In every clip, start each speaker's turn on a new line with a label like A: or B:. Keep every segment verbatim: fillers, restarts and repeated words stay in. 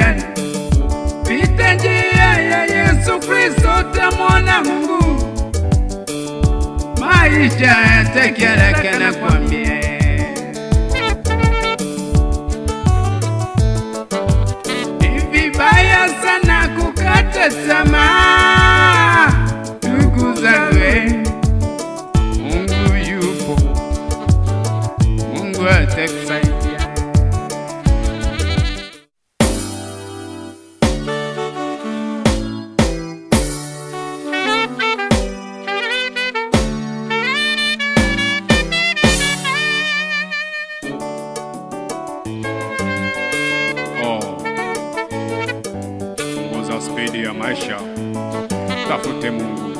A: yani. Pita njia ya Yesu Kristo utamwona Mungu. Maisha yatakiaraka na kwambia. Hivi baya sana kukata tamaa. Ndugu zangu, Mungu yupo. Mungu atakusaidia.
B: Spidi ya maisha, tafute Mungu.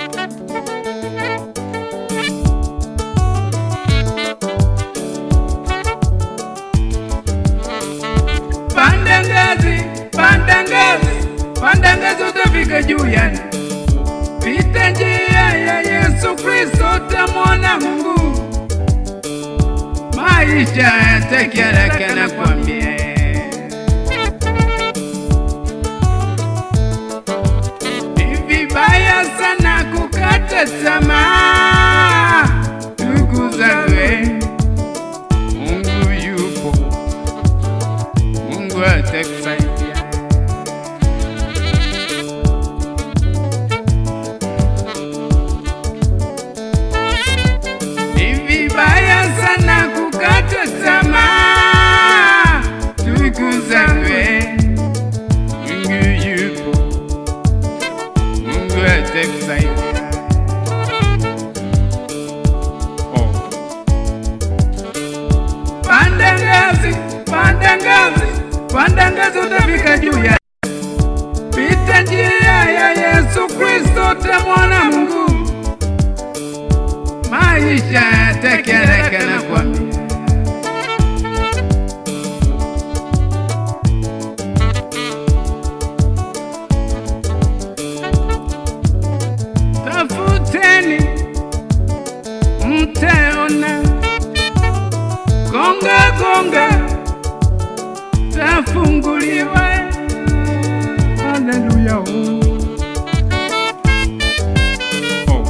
A: Panda ngazi, panda ngazi, panda ngazi utafika juu yani. Pita njia ya Yesu Kristo utamwona Mungu. Maisha yatakiaraka na kwambia. Baya sana kukata tamaa. Ndugu zangu, Mungu yupo. Mungu atakusaidia. Hivi baya sana kukata tamaa. Ndugu zangu,
B: Oh.
A: Panda ngazi, panda ngazi, panda ngazi utafika juu ya. Pita njia ya Yesu Kristo utamwona Mungu. Maisha yatakiaraka na kwambia. Tafuteni mtaona. Gonga gonga tafunguliwa. Haleluya.
B: Oh.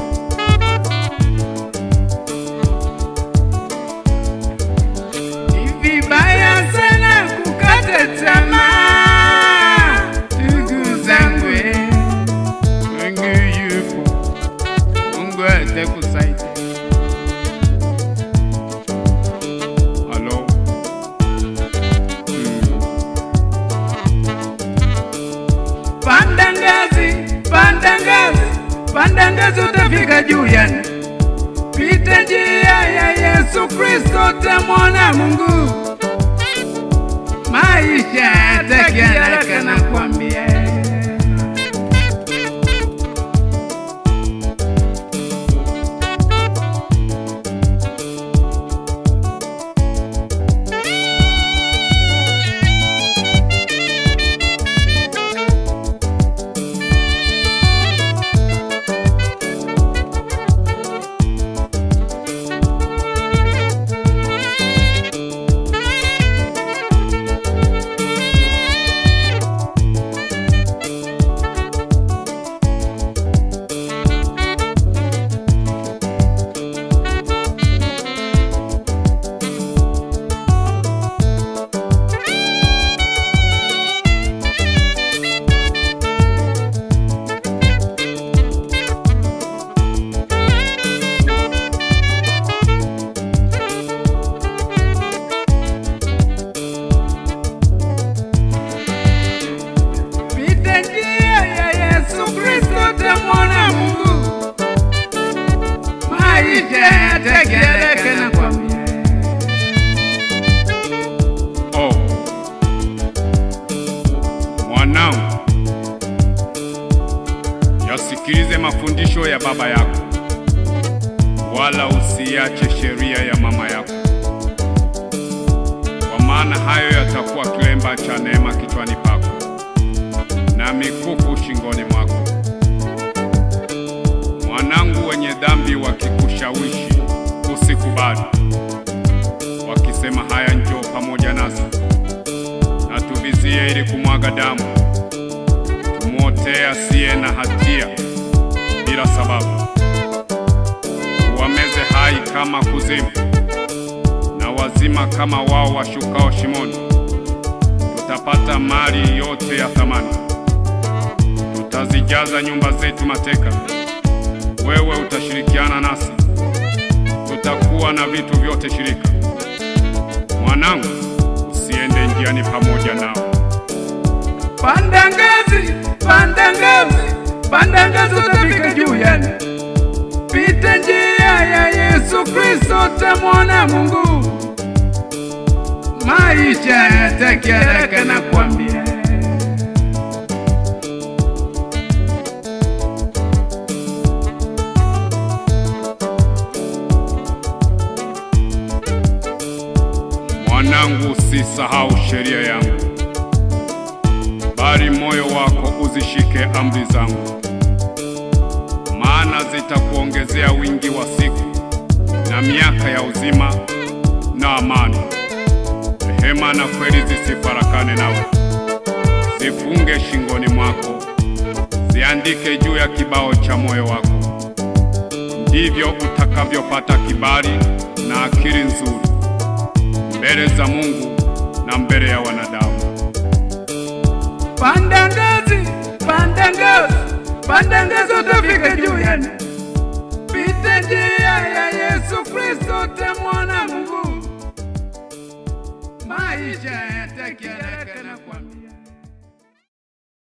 A: Hivi baya sana kukata tamaa. Ndugu zangu,
B: Mungu yupo. Mungu atakusaidia. Hello. Mm.
A: panda ngazi, panda ngazi, panda ngazi utafika juu yani. Pita njia ya Yesu Kristo utamwona Mungu. Maisha yatakiaraka na kwambia.
B: Oh. Mwanangu, yasikilize mafundisho ya baba yako, wala usiache sheria ya mama yako, kwa maana hayo yatakuwa kilemba cha neema kichwani pako na mikufu shingoni mwako. Mwanangu, wenye dhambi wakikushawishi usikubali, wakisema haya njoo pamoja nasi na tuvizie asiye ili kumwaga damu, tumwotee asiye na hatia bila sababu. Uwameze hai kama kuzimu, na wazima kama wao washukao shimoni. Tutapata mali yote ya thamani, tutazijaza nyumba zetu mateka. Wewe utashirikiana nasi, tutakuwa na vitu vyote shirika. Mwanangu, usiende njiani pamoja nao.
A: Panda ngazi, panda ngazi, panda ngazi utafika juu yani. Pita njia ya Yesu Kristo utamwona Mungu. Maisha yataki haraka na kuambia.
B: Mwanangu, usisahau sheria yangu, bali moyo wako uzishike amri zangu, maana zitakuongezea wingi wa siku na miaka ya uzima na amani. Rehema na kweli zisifarakane nawe, zifunge shingoni mwako, ziandike juu ya kibao cha moyo wako. Ndivyo utakavyopata kibali na akili nzuri mbele za Mungu na mbele ya wanadamu.
A: Panda ngazi, panda ngazi, panda ngazi utafika